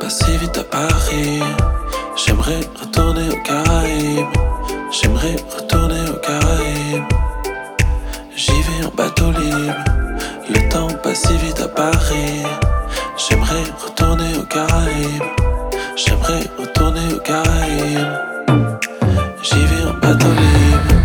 passe vite à Paris. J'aimerais retourner aux Caraïbes. J'aimerais retourner aux Caraïbes. J'y vais en bateau libre. Le temps passe vite à Paris. J'aimerais retourner aux Caraïbes. J'aimerais retourner aux Caraïbes. J'y vais en bateau libre.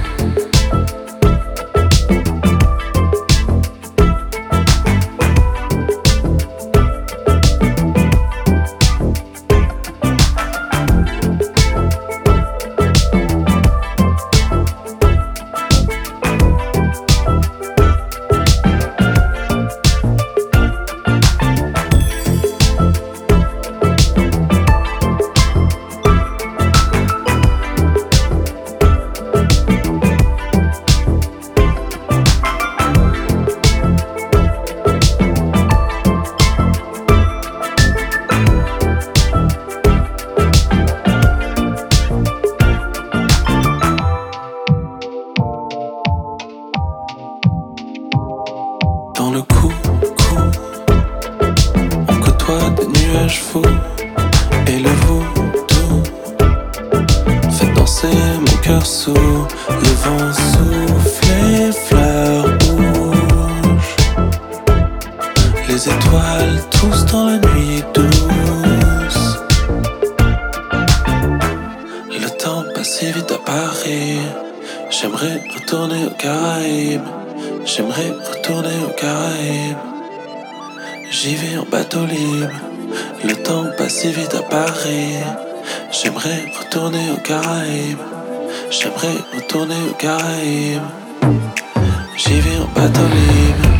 Dans le coup, on côtoie des nuages fous et le vaudou fait danser mon cœur sous le vent souffle les fleurs rouges, les étoiles tous dans la nuit douce. Le temps passe vite à Paris. J'aimerais retourner aux Caraïbes. J'aimerais retourner aux Caraïbes. J'y vais en bateau libre. Le temps passe vite à Paris. J'aimerais retourner aux Caraïbes. J'aimerais retourner aux Caraïbes. J'y vais en bateau libre.